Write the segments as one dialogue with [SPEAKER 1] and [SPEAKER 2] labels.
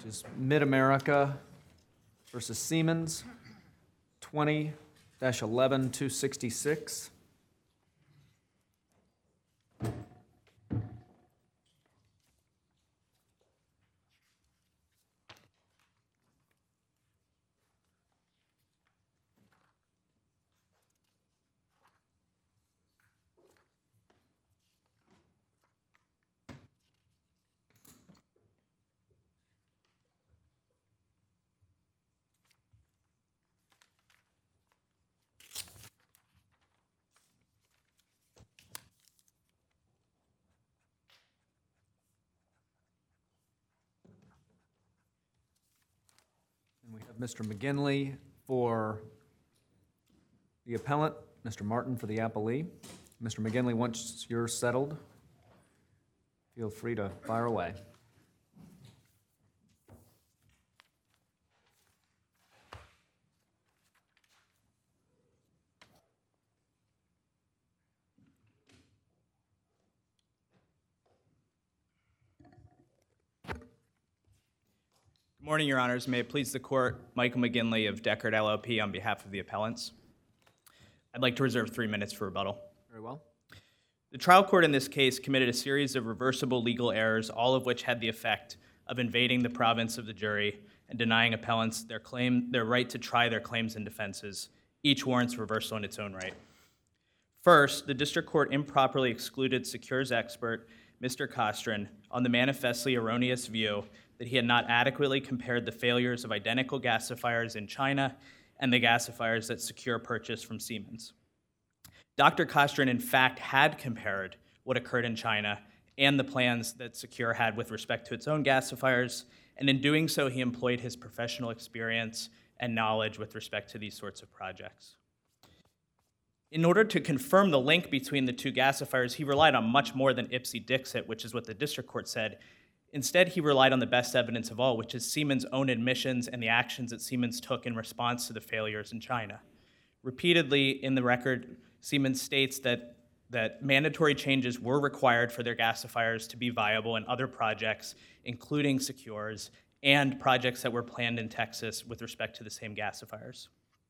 [SPEAKER 1] which is Mid-America versus Siemens, 20-11-266. And we have Mr. McGinley for the appellant, Mr. Martin for the appellee. Mr. McGinley, once you're settled, feel free to fire away.
[SPEAKER 2] Good morning, Your Honors. May it please the Court, Michael McGinley of Deckard LLP on behalf of the appellants. I'd like to reserve 3 minutes for rebuttal.
[SPEAKER 1] Very well.
[SPEAKER 2] The trial court in this case committed a series of reversible legal errors, all of which had the effect of invading the province of the jury and denying appellants their right to try their claims and defenses. Each warrants reversal in its own right. First, the district court improperly excluded Secure's expert, Mr. Kostrin, on the manifestly erroneous view that he had not adequately compared the failures of identical gasifiers in China and the gasifiers that Secure purchased from Siemens. Dr. Kostrin, in fact, had compared what occurred in China and the plans that Secure had with respect to its own gasifiers, and in doing so, he employed his professional experience and knowledge with respect to these sorts of projects. In order to confirm the link between the two gasifiers, he relied on much more than ipsy-dixit, which is what the district court said. Instead, he relied on the best evidence of all, which is Siemens' own admissions and the actions that Siemens took in response to the failures in China. Repeatedly in the record, Siemens states that mandatory changes were required for their gasifiers to be viable in other projects, including Secure's, and projects that were planned in Texas with respect to the same gasifiers.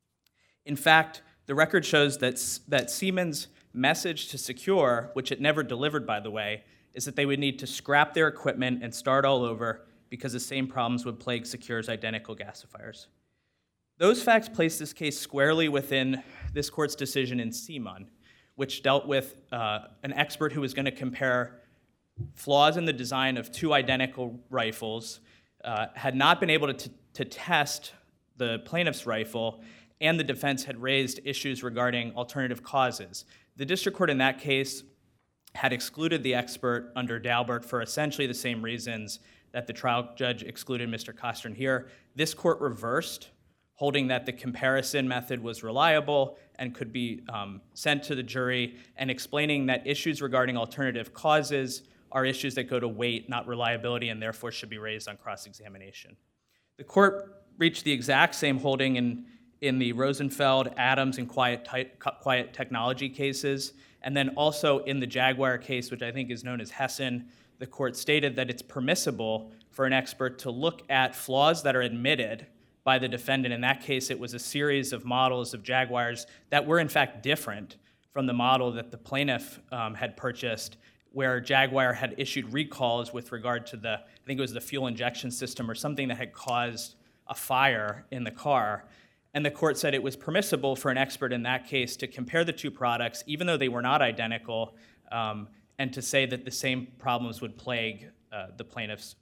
[SPEAKER 2] In fact, the record shows that Siemens' message to Secure, which it never delivered, by the way, is that they would need to scrap their equipment and start all over because the same problems would plague Secure's identical gasifiers. Those facts place this case squarely within this court's decision in Simon, which dealt with an expert who was going to compare flaws in the design of two identical rifles, had not been able to test the plaintiff's rifle, and the defense had raised issues regarding alternative causes. The district court in that case had excluded the expert under Daubert for essentially the same reasons that the trial judge excluded Mr. Kostrin here. This court reversed, holding that the comparison method was reliable and could be sent to the jury, and explaining that issues regarding alternative causes are issues that go to weight, not reliability, and therefore should be raised on cross-examination. The court reached the exact same holding in the Rosenfeld, Adams, and Quiet Technology cases. And then also in the Jaguar case, which I think is known as Hessen, the court stated that it's permissible for an expert to look at flaws that are admitted by the defendant. In that case, it was a series of models of Jaguars that were in fact different from the model that the plaintiff had purchased, where Jaguar had issued recalls with regard to I think it was the fuel injection system or something that had caused a fire in the car. And the court said it was permissible for an expert in that case to compare the two products, even though they were not identical, and to say that the same problems would plague the plaintiff's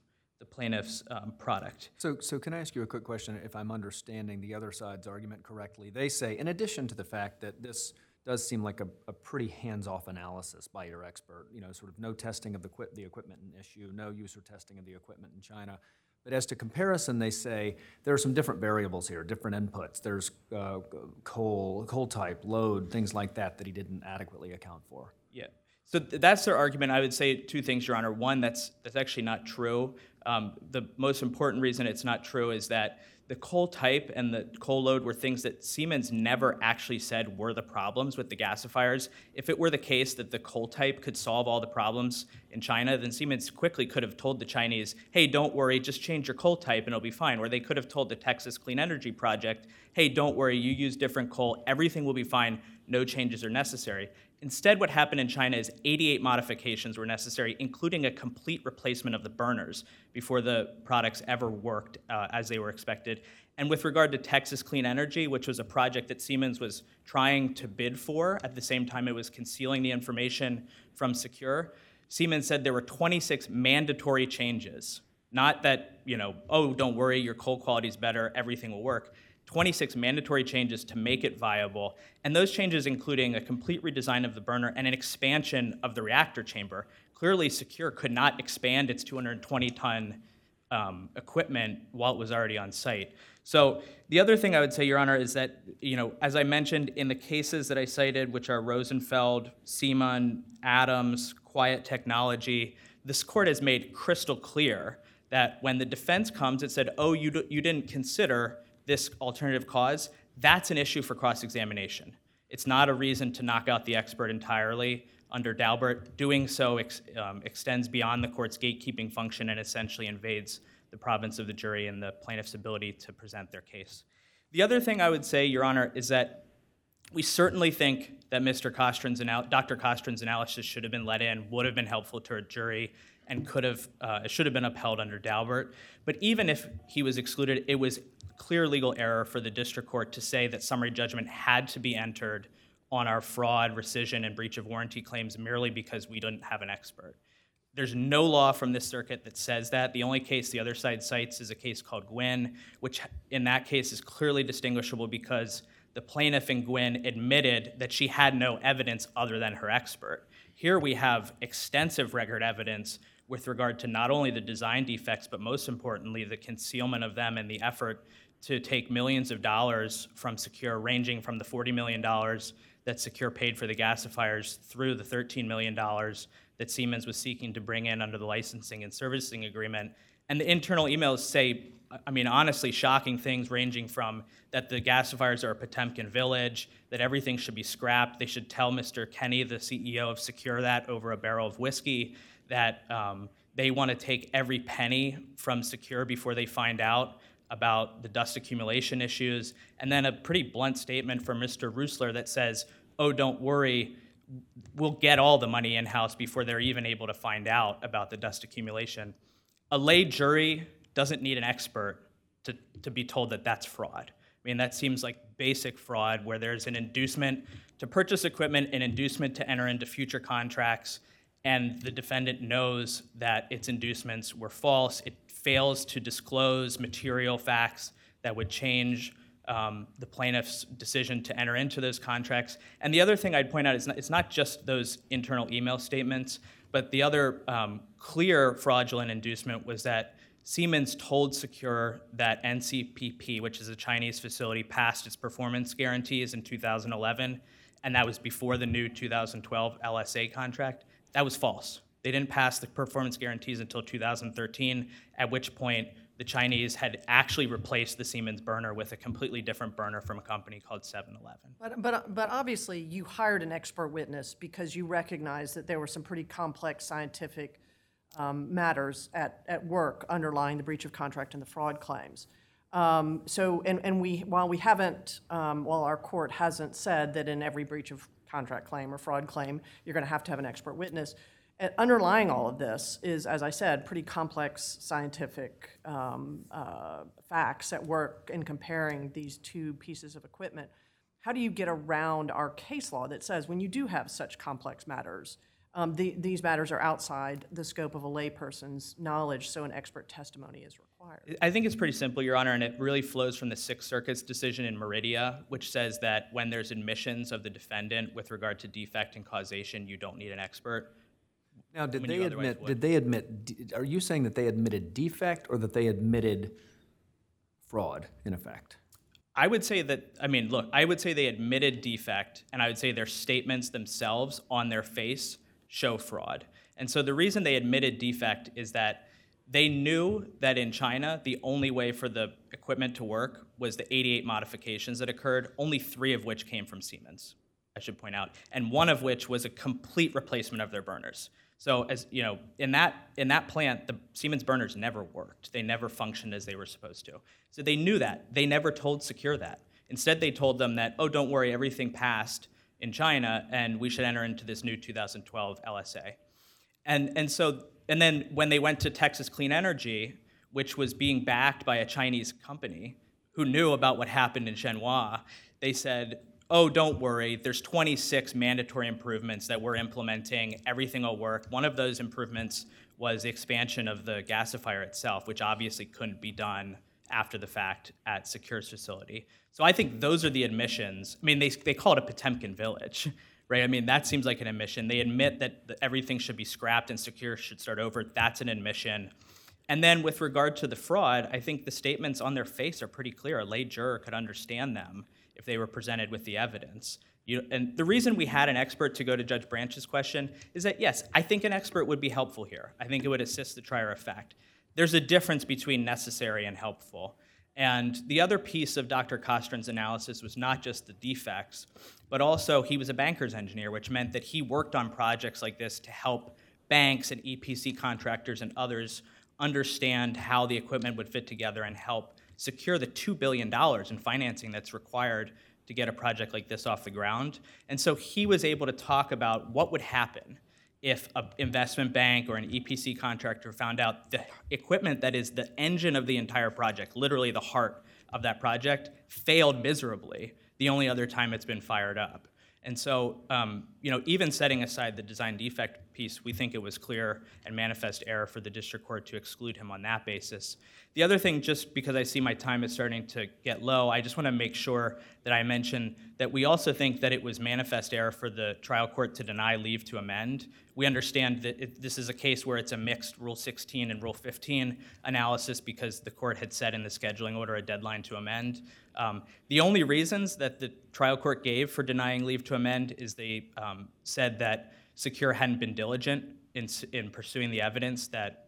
[SPEAKER 2] product.
[SPEAKER 1] So can I ask you a quick question, if I'm understanding the other side's argument correctly? They say, in addition to the fact that this does seem like a pretty hands-off analysis by your expert, sort of no testing of the equipment in issue, no user testing of the equipment in China. But as to comparison, they say there are some different variables here, different inputs. There's coal type, load, things like that he didn't adequately account for.
[SPEAKER 2] Yeah. So that's their argument. I would say two things, Your Honor. One, that's actually not true. The most important reason it's not true is that the coal type and the coal load were things that Siemens never actually said were the problems with the gasifiers. If it were the case that the coal type could solve all the problems in China, then Siemens quickly could have told the Chinese, hey, don't worry, just change your coal type and it'll be fine. Or they could have told the Texas Clean Energy Project, hey, don't worry, you use different coal, everything will be fine, no changes are necessary. Instead, what happened in China is 88 modifications were necessary, including a complete replacement of the burners before the products ever worked as they were expected. And with regard to Texas Clean Energy, which was a project that Siemens was trying to bid for at the same time it was concealing the information from Secure, Siemens said there were 26 mandatory changes. Not that, oh, don't worry, your coal quality is better, everything will work. 26 mandatory changes to make it viable, and those changes including a complete redesign of the burner and an expansion of the reactor chamber. Clearly, Secure could not expand its 220-ton equipment while it was already on site. So the other thing I would say, Your Honor, is that, as I mentioned, in the cases that I cited, which are Rosenfeld, Seaman, Adams, Quiet Technology, this court has made crystal clear that when the defense comes, it said, oh, you didn't consider this alternative cause, that's an issue for cross-examination. It's not a reason to knock out the expert entirely under Daubert. Doing so extends beyond the court's gatekeeping function and essentially invades the province of the jury and the plaintiff's ability to present their case. The other thing I would say, Your Honor, is that we certainly think that Dr. Kostrin's analysis should have been let in, would have been helpful to a jury, and should have been upheld under Daubert. But even if he was excluded, it was clear legal error for the district court to say that summary judgment had to be entered on our fraud, rescission, and breach of warranty claims merely because we didn't have an expert. There's no law from this circuit that says that. The only case the other side cites is a case called Gwynn, which in that case is clearly distinguishable because the plaintiff in Gwynn admitted that she had no evidence other than her expert. Here we have extensive record evidence with regard to not only the design defects, but most importantly, the concealment of them and the effort to take millions of dollars from Secure, ranging from the $40 million that Secure paid for the gasifiers through the $13 million that Siemens was seeking to bring in under the licensing and servicing agreement. And the internal emails say, honestly, shocking things ranging from that the gasifiers are a Potemkin village, that everything should be scrapped. They should tell Mr. Kenny, the CEO of Secure, that over a barrel of whiskey, that they want to take every penny from Secure before they find out about the dust accumulation issues, and then a pretty blunt statement from Mr. Rusler that says, oh, don't worry, we'll get all the money in-house before they're even able to find out about the dust accumulation. A lay jury doesn't need an expert to be told that that's fraud. That seems like basic fraud where there's an inducement to purchase equipment, an inducement to enter into future contracts, and the defendant knows that its inducements were false. It fails to disclose material facts that would change the plaintiff's decision to enter into those contracts. And the other thing I'd point out is it's not just those internal email statements, but the other clear fraudulent inducement was that Siemens told Secure that NCPP, which is a Chinese facility, passed its performance guarantees in 2011, and that was before the new 2012 LSA contract. That was false. They didn't pass the performance guarantees until 2013, at which point the Chinese had actually replaced the Siemens burner with a completely different burner from a company called 7-Eleven.
[SPEAKER 3] But obviously you hired an expert witness because you recognized that there were some pretty complex scientific matters at work underlying the breach of contract and the fraud claims. While our court hasn't said that in every breach of contract claim or fraud claim you're going to have an expert witness, underlying all of this is, as I said, pretty complex scientific facts at work in comparing these two pieces of equipment. How do you get around our case law that says when you do have such complex matters, these matters are outside the scope of a layperson's knowledge, so an expert testimony is required?
[SPEAKER 2] I think it's pretty simple, Your Honor, and it really flows from the Sixth Circuit's decision in Meridia, which says that when there's admissions of the defendant with regard to defect and causation, you don't need an expert.
[SPEAKER 1] Now, are you saying that they admitted defect or that they admitted fraud, in effect?
[SPEAKER 2] I would say I would say they admitted defect, and I would say their statements themselves on their face show fraud. And so the reason they admitted defect is that they knew that in China, the only way for the equipment to work was the 88 modifications that occurred, only 3 of which came from Siemens, I should point out, and 1 of which was a complete replacement of their burners. So as you know, in that plant, the Siemens burners never worked. They never functioned as they were supposed to. So they knew that. They never told Secure that. Instead, they told them that, oh, don't worry, everything passed in China, and we should enter into this new 2012 LSA. And then when they went to Texas Clean Energy, which was being backed by a Chinese company who knew about what happened in Shenhua, they said, oh, don't worry, there's 26 mandatory improvements that we're implementing, everything will work. One of those improvements was the expansion of the gasifier itself, which obviously couldn't be done after the fact at Secure's facility. So I think those are the admissions. I mean, they call it a Potemkin village, right? I mean, that seems like an admission. They admit that everything should be scrapped and Secure should start over. That's an admission. And then with regard to the fraud, I think the statements on their face are pretty clear. A lay juror could understand them if they were presented with the evidence. And the reason we had an expert, to go to Judge Branch's question, is that, yes, I think an expert would be helpful here. I think it would assist the trier of fact. There's a difference between necessary and helpful. And the other piece of Dr. Kostrin's analysis was not just the defects, but also he was a banker's engineer, which meant that he worked on projects like this to help banks and EPC contractors and others understand how the equipment would fit together and help secure the $2 billion in financing that's required to get a project like this off the ground. And so he was able to talk about what would happen if an investment bank or an EPC contractor found out the equipment that is the engine of the entire project, literally the heart of that project, failed miserably the only other time it's been fired up. And so, even setting aside the design defect piece, we think it was clear and manifest error for the district court to exclude him on that basis. The other thing, just because I see my time is starting to get low, I just want to make sure that I mention that we also think that it was manifest error for the trial court to deny leave to amend. We understand that this is a case where it's a mixed Rule 16 and Rule 15 analysis because the court had set in the scheduling order a deadline to amend. The only reasons that the trial court gave for denying leave to amend is they said that Secure hadn't been diligent in pursuing the evidence that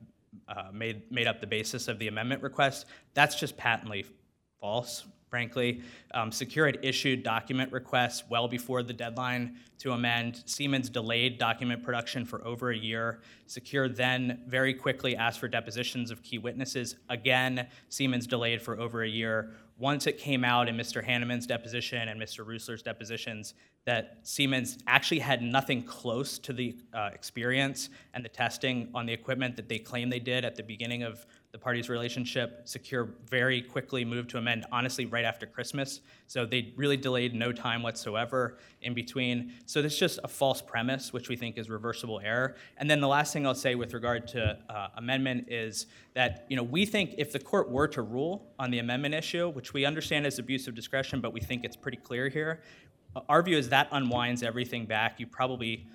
[SPEAKER 2] made up the basis of the amendment request. That's just patently false, frankly. Secure had issued document requests well before the deadline to amend. Siemens delayed document production for over a year. Secure then very quickly asked for depositions of key witnesses. Again, Siemens delayed for over a year. Once it came out in Mr. Hanneman's deposition and Mr. Rusler's depositions that Siemens actually had nothing close to the experience and the testing on the equipment that they claimed they did at the beginning of the parties' relationship, Secure very quickly moved to amend, honestly, right after Christmas. So they really delayed no time whatsoever in between. So this is just a false premise, which we think is reversible error. And then the last thing I'll say with regard to amendment is that we think if the court were to rule on the amendment issue, which we understand is abuse of discretion, but we think it's pretty clear here, our view is that unwinds everything back. You probably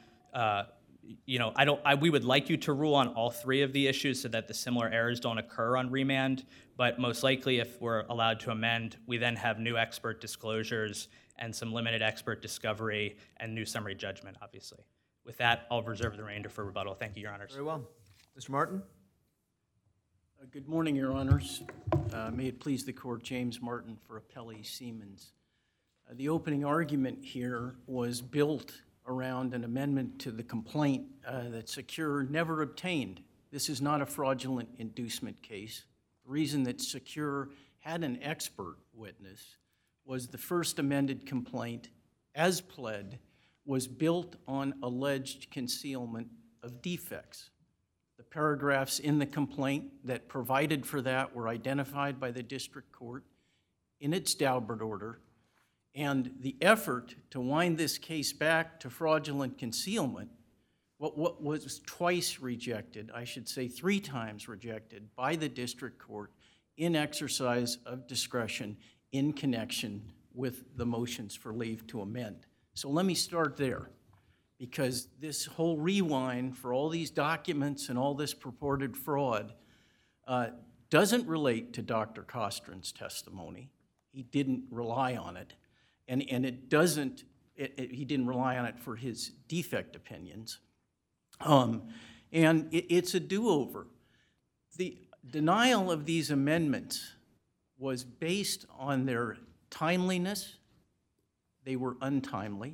[SPEAKER 2] we would like you to rule on all 3 of the issues so that the similar errors don't occur on remand, but most likely if we're allowed to amend, we then have new expert disclosures and some limited expert discovery and new summary judgment, obviously. With that, I'll reserve the remainder for rebuttal. Thank you, Your Honors.
[SPEAKER 1] Very well. Mr. Martin?
[SPEAKER 4] Good morning, Your Honors. May it please the Court, James Martin for Appellee Siemens. The opening argument here was built around an amendment to the complaint that Secure never obtained. This is not a fraudulent inducement case. The reason that Secure had an expert witness was the first amended complaint, as pled, was built on alleged concealment of defects. The paragraphs in the complaint that provided for that were identified by the district court in its Daubert order, and the effort to wind this case back to fraudulent concealment, what was twice rejected, I should say 3 times rejected by the district court in exercise of discretion in connection with the motions for leave to amend. So let me start there, because this whole rewind for all these documents and all this purported fraud doesn't relate to Dr. Kostrin's testimony. He didn't rely on it. And he didn't rely on it for his defect opinions. And it's a do-over. The denial of these amendments was based on their timeliness. They were untimely.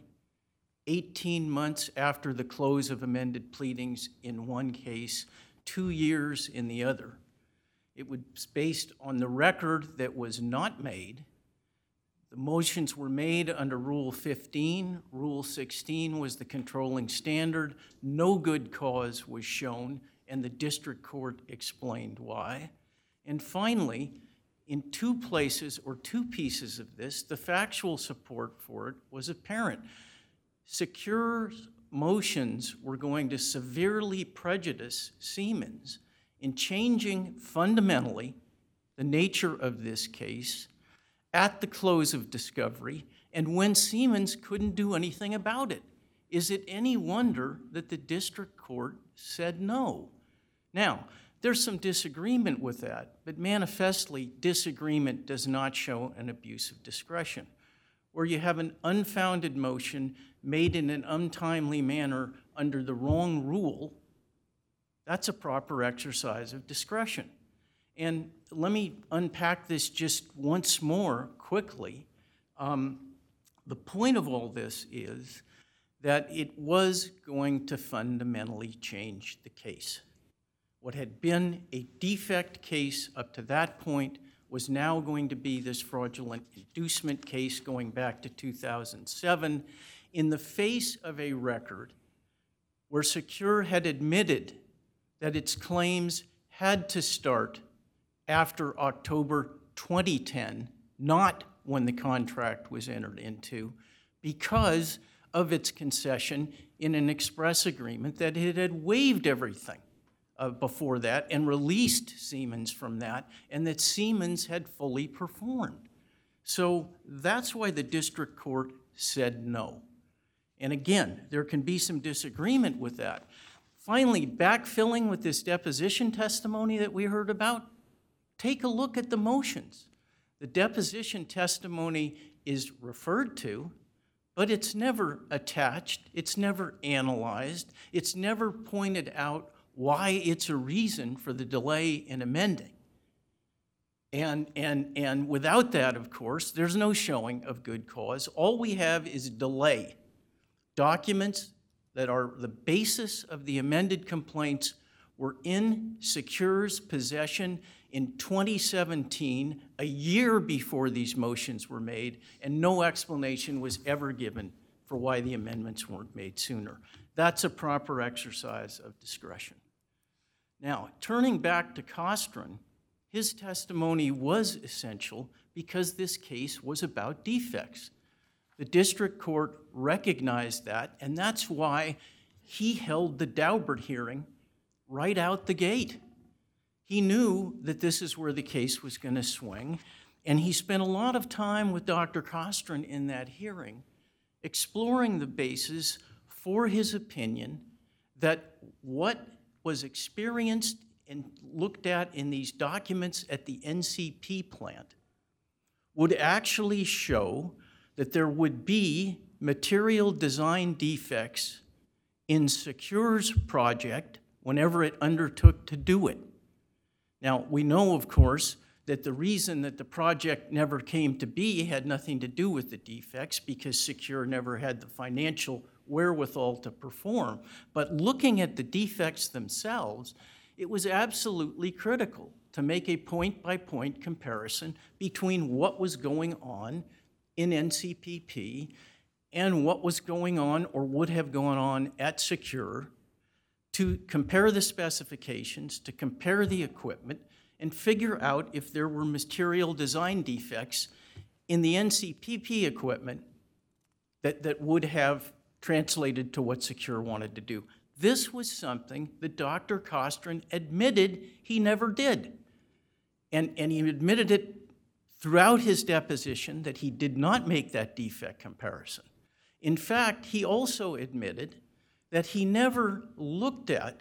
[SPEAKER 4] 18 months after the close of amended pleadings in one case, 2 years in the other. It was based on the record that was not made. The motions were made under Rule 15. Rule 16 was the controlling standard. No good cause was shown, and the district court explained why. And finally, in two places or two pieces of this, the factual support for it was apparent. Secure's motions were going to severely prejudice Siemens in changing fundamentally the nature of this case at the close of discovery and when Siemens couldn't do anything about it. Is it any wonder that the district court said no? Now, there's some disagreement with that, but manifestly, disagreement does not show an abuse of discretion. Where you have an unfounded motion made in an untimely manner under the wrong rule, that's a proper exercise of discretion. And let me unpack this just once more quickly. The point of all this is that it was going to fundamentally change the case. What had been a defect case up to that point was now going to be this fraudulent inducement case going back to 2007 in the face of a record where Secure had admitted that its claims had to start after October 2010, not when the contract was entered into, because of its concession in an express agreement that it had waived everything before that and released Siemens from that, and that Siemens had fully performed. So that's why the district court said no. And again, there can be some disagreement with that. Finally, backfilling with this deposition testimony that we heard about, take a look at the motions. The deposition testimony is referred to, but it's never attached, it's never analyzed, it's never pointed out why it's a reason for the delay in amending. And without that, of course, there's no showing of good cause. All we have is delay. Documents that are the basis of the amended complaints were in Secure's possession in 2017, a year before these motions were made, and no explanation was ever given for why the amendments weren't made sooner. That's a proper exercise of discretion. Now, turning back to Kostrin, his testimony was essential because this case was about defects. The district court recognized that, and that's why he held the Daubert hearing right out the gate. He knew that this is where the case was going to swing, and he spent a lot of time with Dr. Kostrin in that hearing exploring the basis for his opinion that what was experienced and looked at in these documents at the NCP plant would actually show that there would be material design defects in Secure's project whenever it undertook to do it. Now, we know, of course, that the reason that the project never came to be had nothing to do with the defects because Secure never had the financial wherewithal to perform. But looking at the defects themselves, it was absolutely critical to make a point-by-point comparison between what was going on in NCPP and what was going on or would have gone on at Secure, to compare the specifications, to compare the equipment, and figure out if there were material design defects in the NCPP equipment that would have translated to what Secure wanted to do. This was something that Dr. Kostrin admitted he never did. And he admitted it throughout his deposition that he did not make that defect comparison. In fact, he also admitted that he never looked at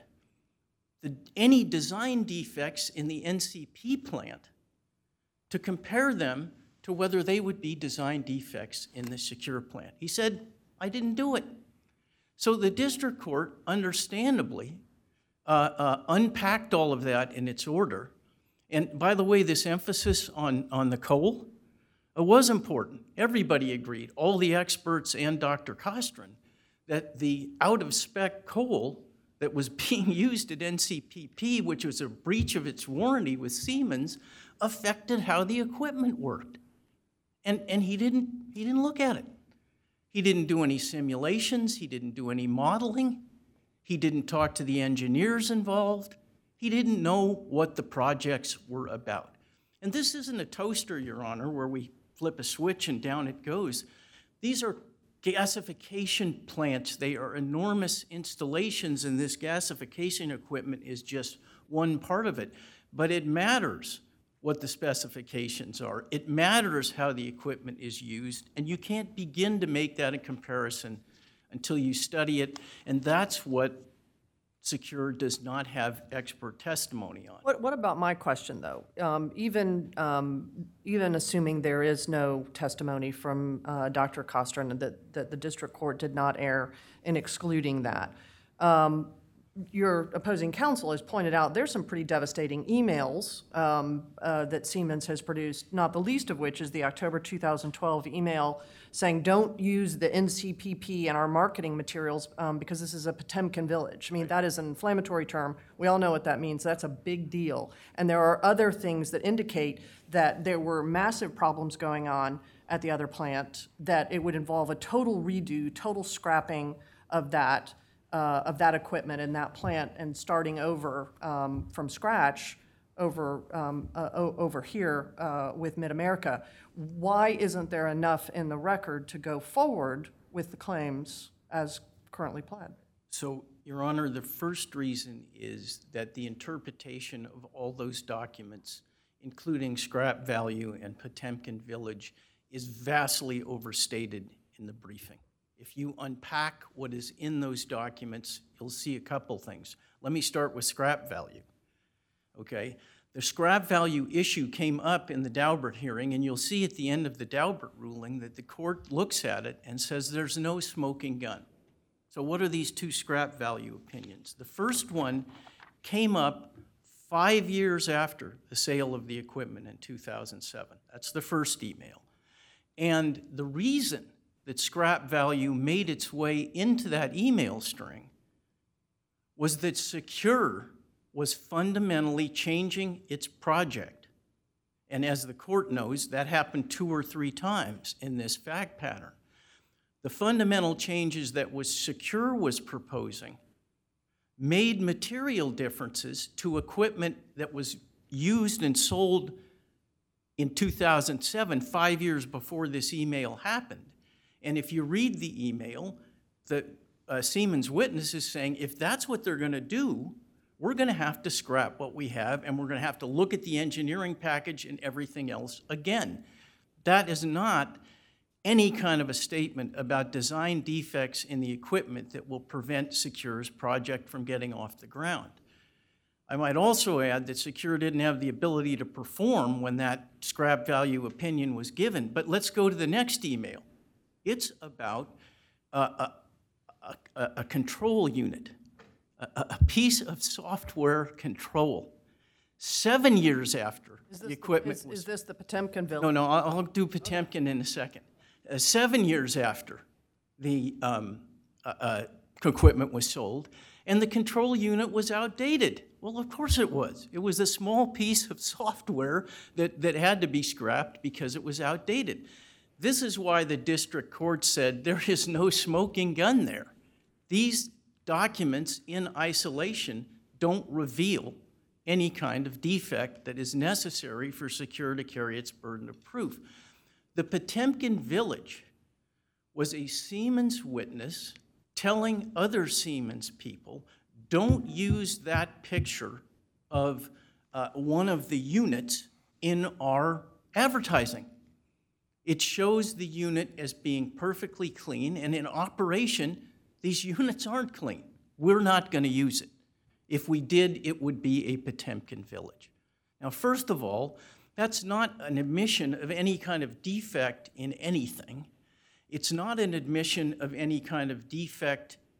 [SPEAKER 4] any design defects in the NCP plant to compare them to whether they would be design defects in the Secure plant. He said, I didn't do it. So the district court, understandably, unpacked all of that in its order. And by the way, this emphasis on the coal, it was important. Everybody agreed, all the experts and Dr. Costrin, that the out-of-spec coal that was being used at NCPP, which was a breach of its warranty with Siemens, affected how the equipment worked. And he didn't look at it. He didn't do any simulations. He didn't do any modeling. He didn't talk to the engineers involved. He didn't know what the projects were about. And this isn't a toaster, Your Honor, where we flip a switch and down it goes. These are gasification plants. They are enormous installations, and this gasification equipment is just one part of it. But it matters what the specifications are. It matters how the equipment is used, and you can't begin to make that a comparison until you study it, and that's what Secure does not have expert testimony on.
[SPEAKER 3] What about my question, though? Even assuming there is no testimony from Dr. Costrin and that the district court did not err in excluding that, your opposing counsel has pointed out there's some pretty devastating emails that Siemens has produced, not the least of which is the October 2012 email saying don't use the NCPP in our marketing materials because this is a Potemkin village. I mean, that is an inflammatory term. We all know what that means. That's a big deal. And there are other things that indicate that there were massive problems going on at the other plant, that it would involve a total redo, total scrapping of that equipment in that plant and starting over from scratch over here with Mid-America. Why isn't there enough in the record to go forward with the claims as currently pled?
[SPEAKER 4] So, Your Honor, the first reason is that the interpretation of all those documents, including scrap value and Potemkin Village, is vastly overstated in the briefing. If you unpack what is in those documents, you'll see a couple things. Let me start with scrap value, okay? The scrap value issue came up in the Daubert hearing, and you'll see at the end of the Daubert ruling that the court looks at it and says there's no smoking gun. So what are these two scrap value opinions? The first one came up 5 years after the sale of the equipment in 2007. That's the first email. And the reason that scrap value made its way into that email string was that Secure was fundamentally changing its project. And as the court knows, that happened 2 or 3 times in this fact pattern. The fundamental changes that Secure was proposing made material differences to equipment that was used and sold in 2007, 5 years before this email happened. And if you read the email, the Siemens witness is saying, if that's what they're going to do, we're going to have to scrap what we have, and we're going to have to look at the engineering package and everything else again. That is not any kind of a statement about design defects in the equipment that will prevent Secure's project from getting off the ground. I might also add that Secure didn't have the ability to perform when that scrap value opinion was given. But let's go to the next email. It's about a control unit, a piece of software control. 7 years after the equipment was...
[SPEAKER 3] Is this the Potemkin Village?
[SPEAKER 4] No, I'll do Potemkin in a second. 7 years after the equipment was sold, and the control unit was outdated. Well, of course it was. It was a small piece of software that had to be scrapped because it was outdated. This is why the district court said there is no smoking gun there. These documents in isolation don't reveal any kind of defect that is necessary for Secure to carry its burden of proof. The Potemkin Village was a Siemens witness telling other Siemens people, don't use that picture of one of the units in our advertising. It shows the unit as being perfectly clean, and in operation, these units aren't clean. We're not going to use it. If we did, it would be a Potemkin Village. Now, first of all, that's not an admission of any kind of defect in anything. It's not an admission of any kind of defect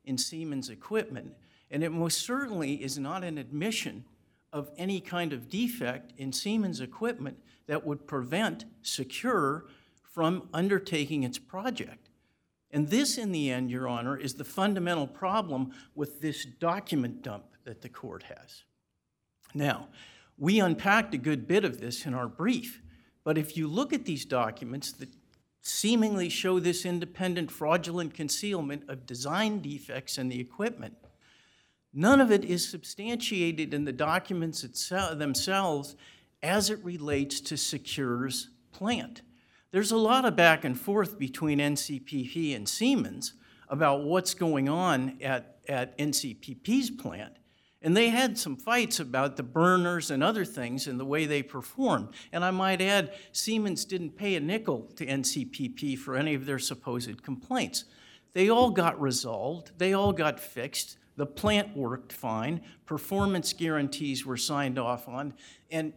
[SPEAKER 4] in Siemens equipment, and it most certainly is not an admission of any kind of defect in Siemens equipment that would prevent Secure from undertaking its project. And this, in the end, Your Honor, is the fundamental problem with this document dump that the court has. Now, we unpacked a good bit of this in our brief, but if you look at these documents that seemingly show this independent fraudulent concealment of design defects in the equipment, none of it is substantiated in the documents themselves as it relates to Secure's plant. There's a lot of back and forth between NCPP and Siemens about what's going on at NCPP's plant. And they had some fights about the burners and other things and the way they performed. And I might add, Siemens didn't pay a nickel to NCPP for any of their supposed complaints. They all got resolved. They all got fixed. The plant worked fine. Performance guarantees were signed off on. And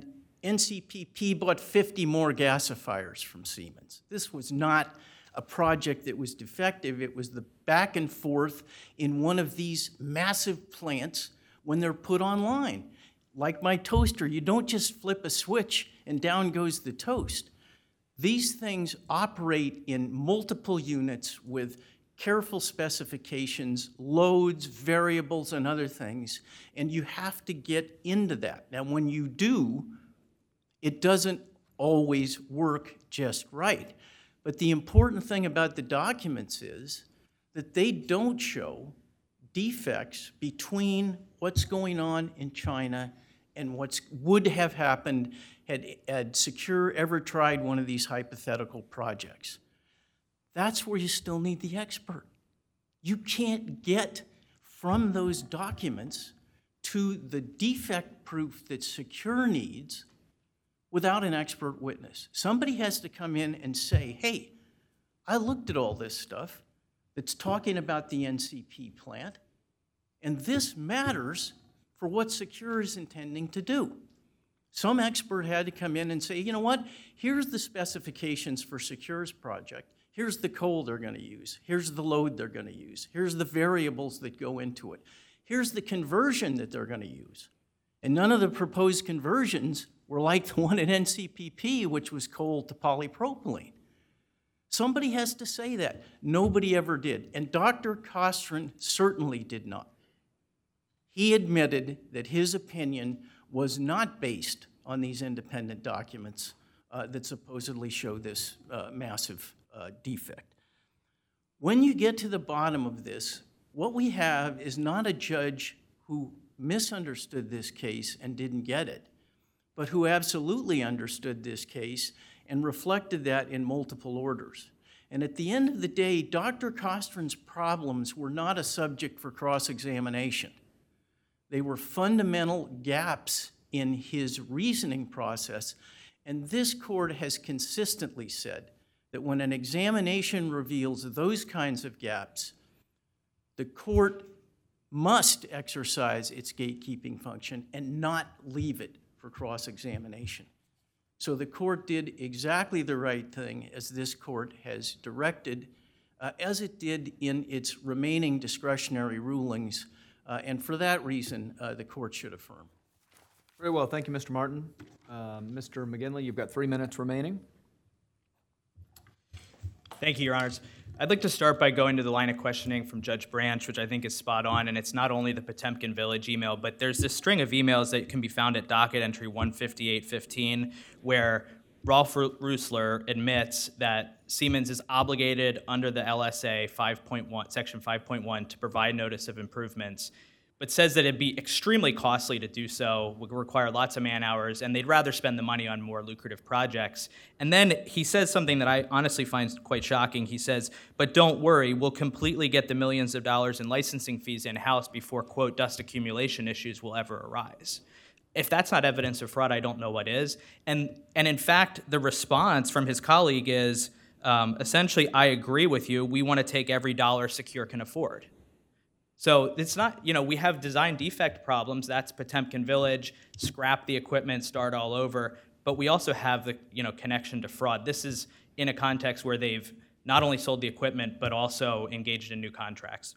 [SPEAKER 4] NCPP bought 50 more gasifiers from Siemens. This was not a project that was defective. It was the back and forth in one of these massive plants when they're put online. Like my toaster, you don't just flip a switch and down goes the toast. These things operate in multiple units with careful specifications, loads, variables, and other things, and you have to get into that. Now, when you do, it doesn't always work just right. But the important thing about the documents is that they don't show defects between what's going on in China and what would have happened had Secure ever tried one of these hypothetical projects. That's where you still need the expert. You can't get from those documents to the defect proof that Secure needs without an expert witness. Somebody has to come in and say, hey, I looked at all this stuff that's talking about the NCP plant, and this matters for what Secure is intending to do. Some expert had to come in and say, you know what, here's the specifications for Secure's project. Here's the coal they're going to use. Here's the load they're going to use. Here's the variables that go into it. Here's the conversion that they're going to use. And none of the proposed conversions were like the one at NCPP, which was coal to polypropylene. Somebody has to say that. Nobody ever did. And Dr. Kostrin certainly did not. He admitted that his opinion was not based on these independent documents that supposedly show this massive defect. When you get to the bottom of this, what we have is not a judge who misunderstood this case and didn't get it, but who absolutely understood this case and reflected that in multiple orders. And at the end of the day, Dr. Kostrin's problems were not a subject for cross-examination. They were fundamental gaps in his reasoning process, and this court has consistently said that when an examination reveals those kinds of gaps, the court must exercise its gatekeeping function and not leave it for cross-examination. So the court did exactly the right thing, as this court has directed, as it did in its remaining discretionary rulings, and for that reason, the court should affirm.
[SPEAKER 1] Very well, thank you, Mr. Martin. Mr. McGinley, you've got 3 minutes remaining.
[SPEAKER 2] Thank you, Your Honors. I'd like to start by going to the line of questioning from Judge Branch, which I think is spot on, and it's not only the Potemkin Village email, but there's this string of emails that can be found at docket entry 15815, where Rolf Rusler admits that Siemens is obligated under the LSA 5.1, Section 5.1, to provide notice of improvements, but says that it'd be extremely costly to do so, would require lots of man hours, and they'd rather spend the money on more lucrative projects. And then he says something that I honestly find quite shocking. He says, but don't worry, we'll completely get the millions of dollars in licensing fees in-house before, quote, dust accumulation issues will ever arise. If that's not evidence of fraud, I don't know what is. And in fact, the response from his colleague is, essentially, I agree with you. We want to take every dollar Secure can afford. So it's not, we have design defect problems. That's Potemkin Village, scrap the equipment, start all over. But we also have the, connection to fraud. This is in a context where they've not only sold the equipment, but also engaged in new contracts.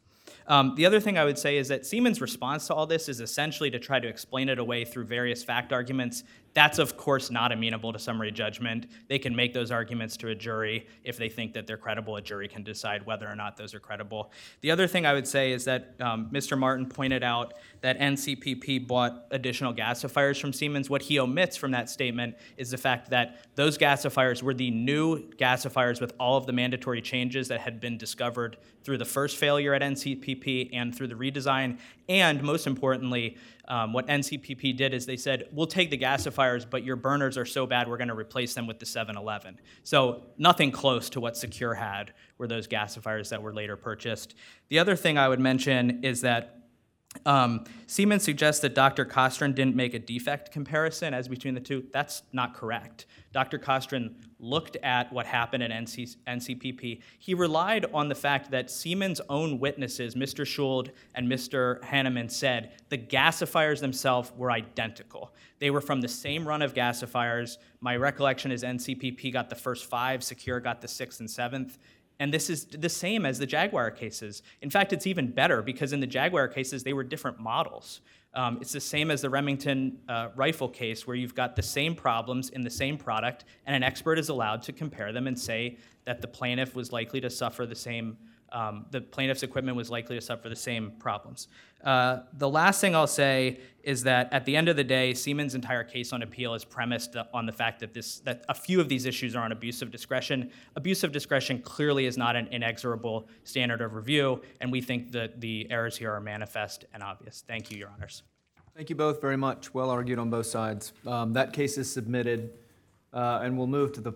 [SPEAKER 2] The other thing I would say is that Siemens' response to all this is essentially to try to explain it away through various fact arguments. That's, of course, not amenable to summary judgment. They can make those arguments to a jury. If they think that they're credible, a jury can decide whether or not those are credible. The other thing I would say is that Mr. Martin pointed out that NCPP bought additional gasifiers from Siemens. What he omits from that statement is the fact that those gasifiers were the new gasifiers with all of the mandatory changes that had been discovered through the first failure at NCPP and through the redesign. And most importantly, what NCPP did is they said, we'll take the gasifiers, but your burners are so bad, we're going to replace them with the 711. So nothing close to what Secure had were those gasifiers that were later purchased. The other thing I would mention is that Siemens suggests that Dr. Kostrin didn't make a defect comparison as between the two. That's not correct. Dr. Kostrin looked at what happened at NCPP. He relied on the fact that Siemens' own witnesses, Mr. Schuld and Mr. Hanneman, said the gasifiers themselves were identical. They were from the same run of gasifiers. My recollection is NCPP got the first 5, Secure got the 6th and 7th. And this is the same as the Jaguar cases. In fact, it's even better because in the Jaguar cases, they were different models. It's the same as the Remington rifle case where you've got the same problems in the same product, and an expert is allowed to compare them and say that the plaintiff was likely to suffer the same, the plaintiff's equipment was likely to suffer the same problems. The last thing I'll say is that at the end of the day, Siemens' entire case on appeal is premised on the fact that that a few of these issues are on abuse of discretion. Abuse of discretion clearly is not an inexorable standard of review, and we think that the errors here are manifest and obvious. Thank you, Your Honors.
[SPEAKER 1] Thank you both very much. Well argued on both sides. That case is submitted, and we'll move to the